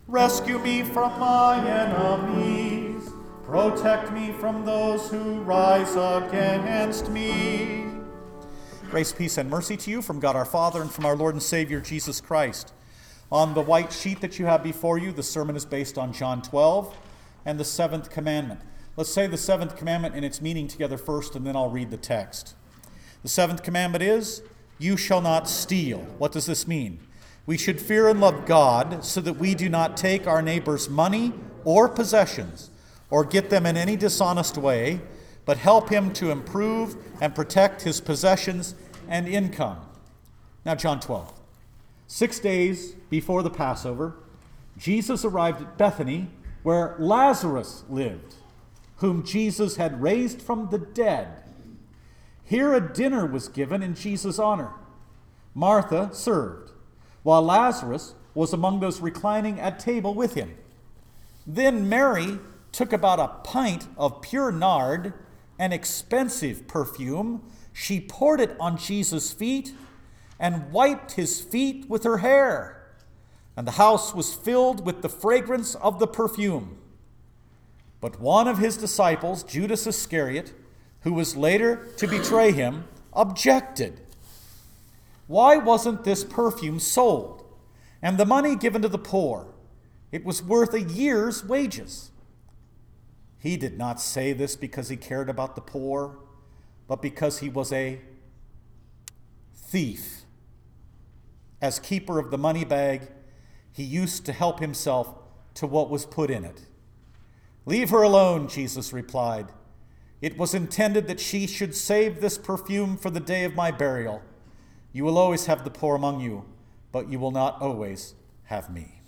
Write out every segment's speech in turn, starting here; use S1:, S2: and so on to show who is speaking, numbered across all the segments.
S1: Rescue me from my enemies. Protect me from those who rise against me. Grace, peace, and mercy to you from God our Father and from our Lord and Savior Jesus Christ. On the white sheet that you have before you, the sermon is based on John 12 and the seventh commandment. Let's say the seventh commandment and its meaning together first, and then I'll read the text. The seventh commandment is, you shall not steal. What does this mean? We should fear and love God so that we do not take our neighbor's money or possessions or get them in any dishonest way, but help him to improve and protect his possessions and income. Now, John 12. 6 days before the Passover, Jesus arrived at Bethany, where Lazarus lived, whom Jesus had raised from the dead. Here a dinner was given in Jesus' honor. Martha served, while Lazarus was among those reclining at table with him. Then Mary took about a pint of pure nard, an expensive perfume. She poured it on Jesus' feet and wiped his feet with her hair. And the house was filled with the fragrance of the perfume. But one of his disciples, Judas Iscariot, who was later to betray him, objected. Why wasn't this perfume sold and the money given to the poor? It was worth a year's wages. He did not say this because he cared about the poor, but because he was a thief. As keeper of the money bag, he used to help himself to what was put in it. Leave her alone, Jesus replied. It was intended that she should save this perfume for the day of my burial. You will always have the poor among you, but you will not always have me.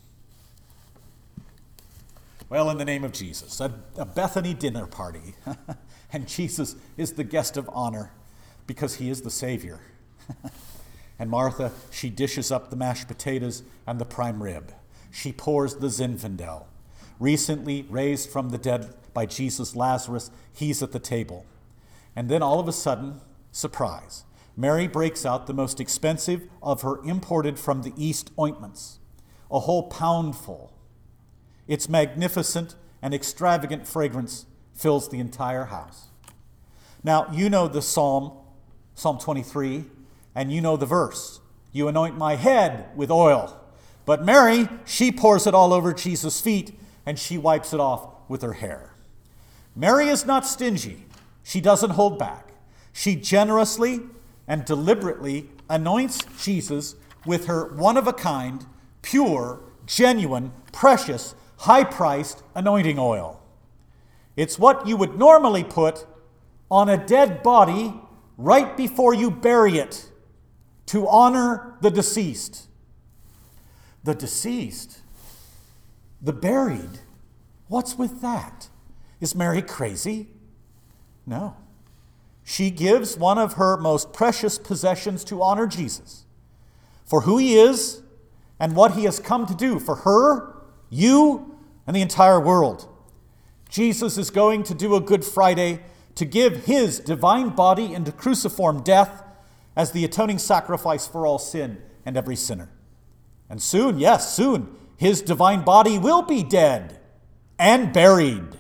S1: Well, in the name of Jesus, a Bethany dinner party. And Jesus is the guest of honor because he is the Savior. And Martha, she dishes up the mashed potatoes and the prime rib. She pours the Zinfandel. Recently raised from the dead by Jesus, Lazarus, he's at the table. And then all of a sudden, surprise, Mary breaks out the most expensive of her imported from the East ointments, a whole poundful. Its magnificent and extravagant fragrance fills the entire house. Now, you know the Psalm 23, and you know the verse. You anoint my head with oil. But Mary, she pours it all over Jesus' feet, and she wipes it off with her hair. Mary is not stingy. She doesn't hold back. She generously and deliberately anoints Jesus with her one-of-a-kind, pure, genuine, precious, high-priced anointing oil. It's what you would normally put on a dead body right before you bury it to honor the deceased. The deceased? The buried? What's with that? Is Mary crazy? No. She gives one of her most precious possessions to honor Jesus for who he is and what he has come to do for her, you, and the entire world. Jesus is going to do a Good Friday to give his divine body into cruciform death as the atoning sacrifice for all sin and every sinner. And soon, yes, soon, his divine body will be dead and buried.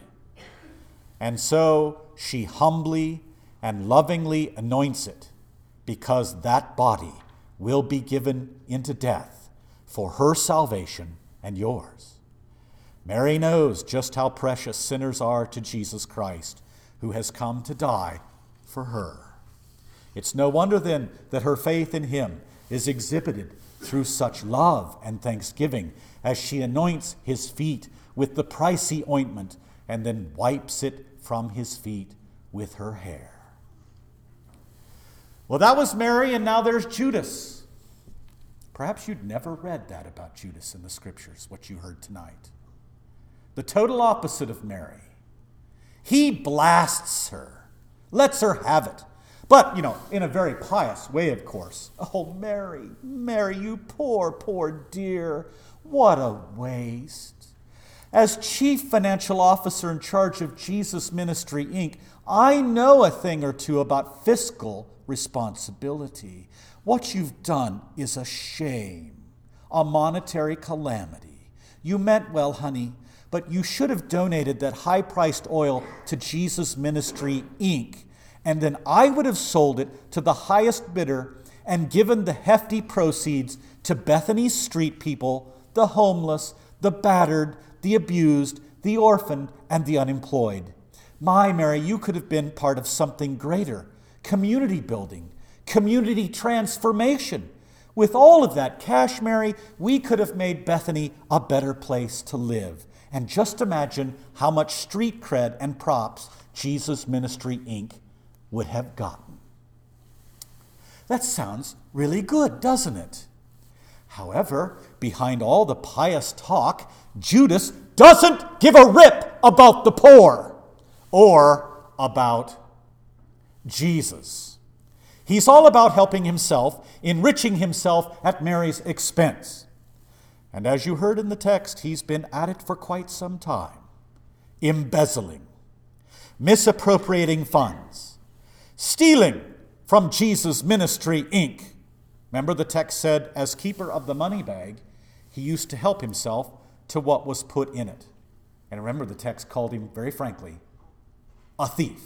S1: And so she humbly and lovingly anoints it because that body will be given into death for her salvation and yours. Mary knows just how precious sinners are to Jesus Christ, who has come to die for her. It's no wonder then that her faith in him is exhibited through such love and thanksgiving as she anoints his feet with the pricey ointment and then wipes it from his feet with her hair. Well, that was Mary, and now there's Judas. Perhaps you'd never read that about Judas in the scriptures, what you heard tonight. The total opposite of Mary. He blasts her, lets her have it. But, in a very pious way, of course. Oh, Mary, Mary, you poor, poor dear. What a waste. As chief financial officer in charge of Jesus Ministry, Inc., I know a thing or two about fiscal responsibility. What you've done is a shame, a monetary calamity. You meant well, honey, but you should have donated that high-priced oil to Jesus Ministry, Inc., and then I would have sold it to the highest bidder and given the hefty proceeds to Bethany's street people, the homeless, the battered, the abused, the orphaned, and the unemployed. My Mary, you could have been part of something greater, community building, community transformation. With all of that cash, Mary, we could have made Bethany a better place to live. And just imagine how much street cred and props Jesus Ministry, Inc. would have gotten. That sounds really good, doesn't it? However, behind all the pious talk, Judas doesn't give a rip about the poor or about Jesus. He's all about helping himself, enriching himself at Mary's expense. And as you heard in the text, he's been at it for quite some time. Embezzling, misappropriating funds, stealing from Jesus Ministry, Inc. Remember the text said, as keeper of the money bag, he used to help himself to what was put in it. And remember the text called him, very frankly, a thief.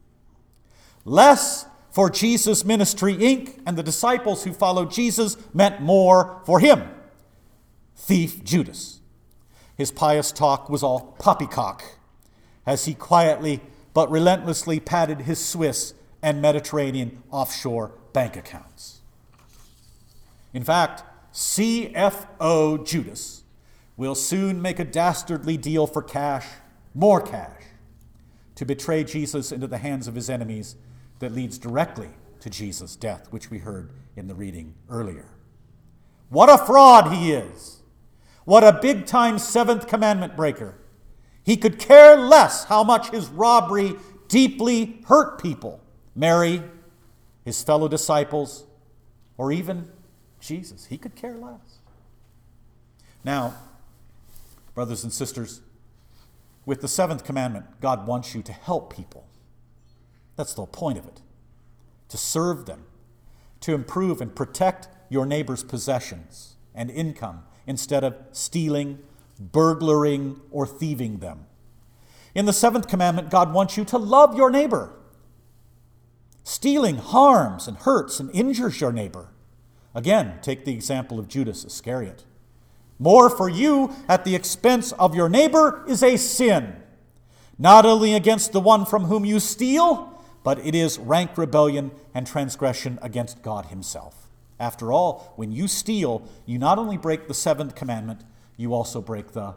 S1: Less for Jesus Ministry, Inc. and the disciples who followed Jesus meant more for him. Thief Judas. His pious talk was all poppycock as he quietly but relentlessly padded his Swiss and Mediterranean offshore bank accounts. In fact, CFO Judas will soon make a dastardly deal for cash, more cash, to betray Jesus into the hands of his enemies that leads directly to Jesus' death, which we heard in the reading earlier. What a fraud he is! What a big-time seventh commandment breaker. He could care less how much his robbery deeply hurt people. Mary, his fellow disciples, or even Jesus. He could care less. Now, brothers and sisters, with the seventh commandment, God wants you to help people. That's the whole point of it. To serve them, to improve and protect your neighbor's possessions and income instead of stealing, burglaring, or thieving them. In the seventh commandment, God wants you to love your neighbor. Stealing harms and hurts and injures your neighbor. Again, take the example of Judas Iscariot. More for you at the expense of your neighbor is a sin, not only against the one from whom you steal, but it is rank rebellion and transgression against God himself. After all, when you steal, you not only break the seventh commandment, you also break the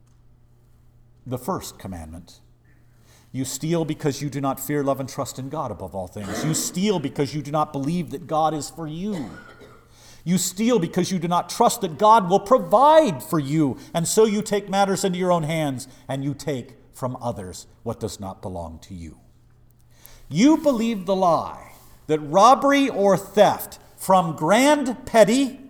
S1: first commandment. You steal because you do not fear, love, and trust in God above all things. You steal because you do not believe that God is for you. You steal because you do not trust that God will provide for you, and so you take matters into your own hands and you take from others what does not belong to you. You believe the lie that robbery or theft from grand to petty,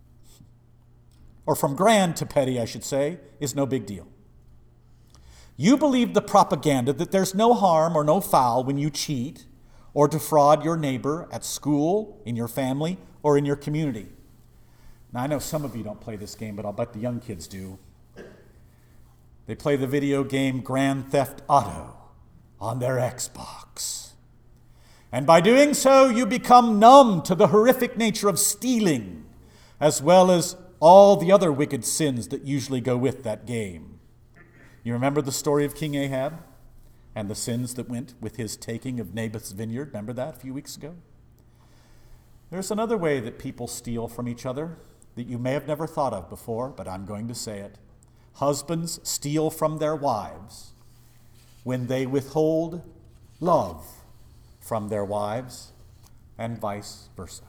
S1: I should say, is no big deal. You believe the propaganda that there's no harm or no foul when you cheat or defraud your neighbor at school, in your family, or in your community. Now, I know some of you don't play this game, but I'll bet the young kids do. They play the video game Grand Theft Auto on their Xbox. And by doing so, you become numb to the horrific nature of stealing, as well as all the other wicked sins that usually go with that game. You remember the story of King Ahab and the sins that went with his taking of Naboth's vineyard? Remember that a few weeks ago? There's another way that people steal from each other that you may have never thought of before, but I'm going to say it. Husbands steal from their wives when they withhold love from their wives, and vice versa.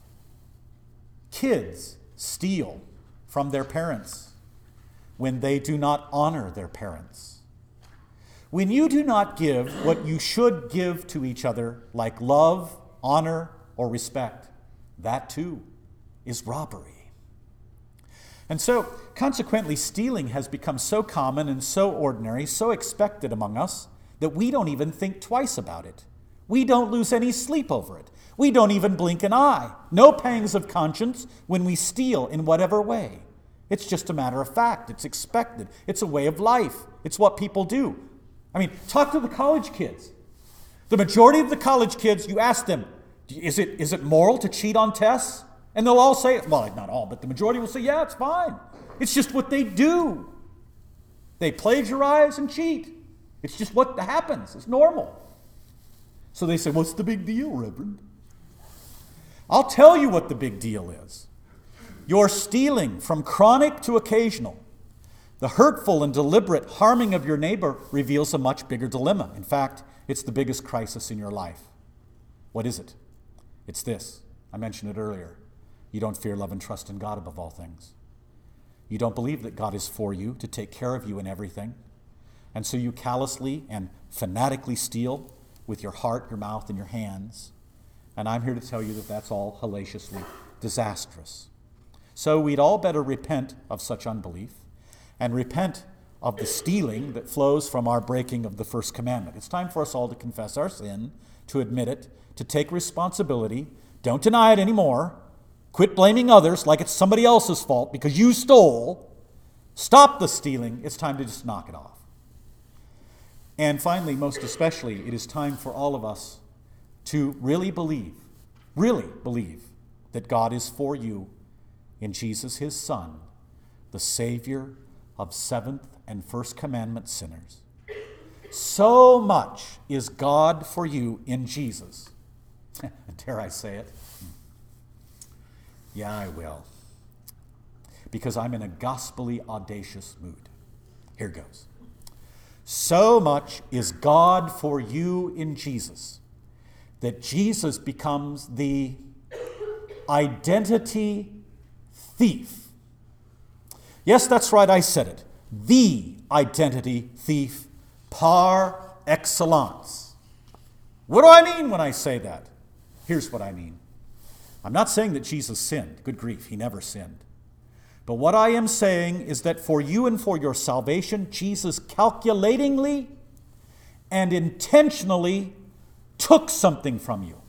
S1: Kids steal from their parents when they do not honor their parents. When you do not give what you should give to each other, like love, honor, or respect, that too is robbery. And so, consequently, stealing has become so common and so ordinary, so expected among us, that we don't even think twice about it. We don't lose any sleep over it. We don't even blink an eye. No pangs of conscience when we steal in whatever way. It's just a matter of fact. It's expected. It's a way of life. It's what people do. I mean, talk to the college kids. The majority of the college kids, you ask them, is it moral to cheat on tests? And they'll all say, well, not all, but the majority will say, yeah, it's fine. It's just what they do. They plagiarize and cheat. It's just what happens. It's normal. So they say, what's the big deal, Reverend? I'll tell you what the big deal is. Your stealing from chronic to occasional, the hurtful and deliberate harming of your neighbor reveals a much bigger dilemma. In fact, it's the biggest crisis in your life. What is it? It's this. I mentioned it earlier. You don't fear, love, and trust in God above all things. You don't believe that God is for you to take care of you in everything. And so you callously and fanatically steal with your heart, your mouth, and your hands. And I'm here to tell you that that's all hellaciously disastrous. So we'd all better repent of such unbelief and repent of the stealing that flows from our breaking of the first commandment. It's time for us all to confess our sin, to admit it, to take responsibility. Don't deny it anymore. Quit blaming others like it's somebody else's fault because you stole. Stop the stealing. It's time to just knock it off. And finally, most especially, it is time for all of us to really believe that God is for you in Jesus, his Son, the Savior of seventh and first commandment sinners. So much is God for you in Jesus. Dare I say it? Yeah, I will. Because I'm in a gospelly audacious mood. Here goes. So much is God for you in Jesus that Jesus becomes the identity thief. Yes, that's right, I said it. The identity thief par excellence. What do I mean when I say that? Here's what I mean. I'm not saying that Jesus sinned. Good grief, he never sinned. But what I am saying is that for you and for your salvation, Jesus calculatingly and intentionally took something from you.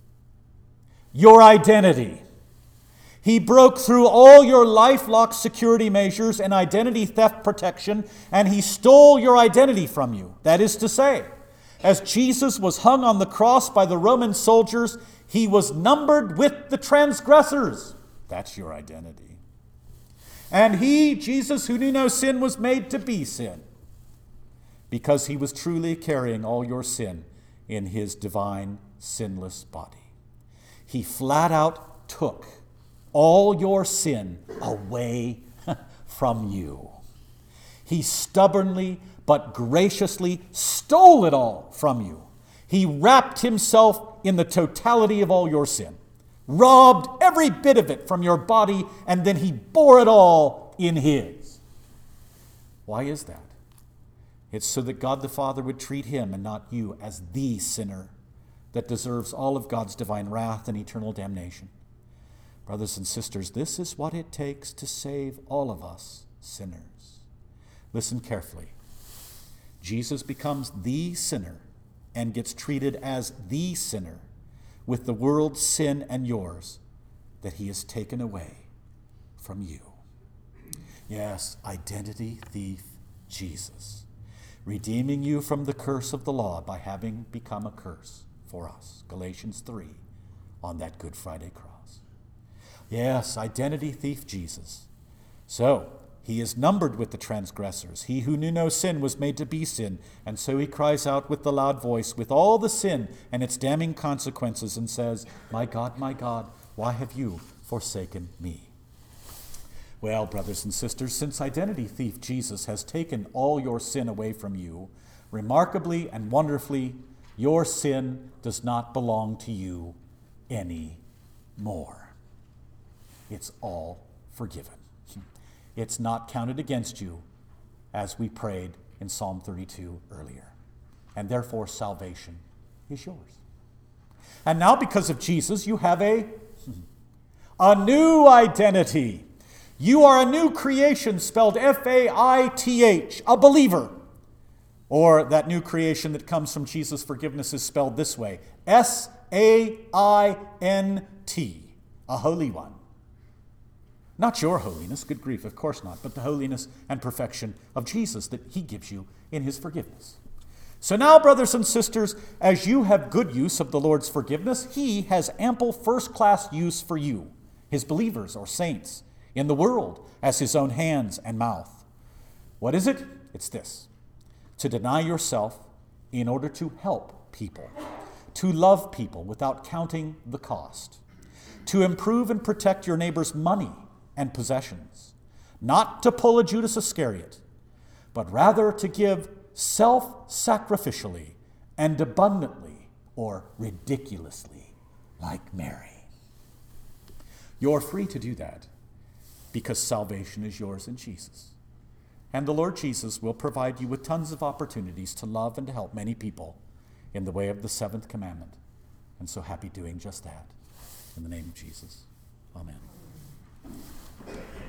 S1: Your identity. He broke through all your LifeLock security measures and identity theft protection, and he stole your identity from you. That is to say, as Jesus was hung on the cross by the Roman soldiers, he was numbered with the transgressors. That's your identity. And he, Jesus, who knew no sin, was made to be sin, because he was truly carrying all your sin in his divine, sinless body. He flat out took all your sin away from you. He stubbornly but graciously stole it all from you. He wrapped himself in the totality of all your sin, robbed every bit of it from your body, and then he bore it all in his. Why is that? It's so that God the Father would treat him and not you as the sinner that deserves all of God's divine wrath and eternal damnation. Brothers and sisters, this is what it takes to save all of us sinners. Listen carefully. Jesus becomes the sinner and gets treated as the sinner with the world's sin and yours that he has taken away from you. Yes, identity thief Jesus, redeeming you from the curse of the law by having become a curse for us. Galatians 3 on that Good Friday cross. Yes, identity thief Jesus. So, he is numbered with the transgressors. He who knew no sin was made to be sin. And so he cries out with the loud voice, with all the sin and its damning consequences, and says, my God, why have you forsaken me? Well, brothers and sisters, since identity thief Jesus has taken all your sin away from you, remarkably and wonderfully, your sin does not belong to you anymore. It's all forgiven. It's not counted against you, as we prayed in Psalm 32 earlier. And therefore, salvation is yours. And now, because of Jesus, you have a new identity. You are a new creation, spelled F-A-I-T-H, a believer. Or that new creation that comes from Jesus' forgiveness is spelled this way, S-A-I-N-T, a holy one. Not your holiness, good grief, of course not, but the holiness and perfection of Jesus that he gives you in his forgiveness. So now, brothers and sisters, as you have good use of the Lord's forgiveness, he has ample first-class use for you, his believers or saints, in the world as his own hands and mouth. What is it? It's this: to deny yourself in order to help people, to love people without counting the cost, to improve and protect your neighbor's money and possessions, not to pull a Judas Iscariot, but rather to give self-sacrificially and abundantly or ridiculously, like Mary. You're free to do that because salvation is yours in Jesus. And the Lord Jesus will provide you with tons of opportunities to love and to help many people in the way of the seventh commandment. And so happy doing just that. In the name of Jesus. Amen.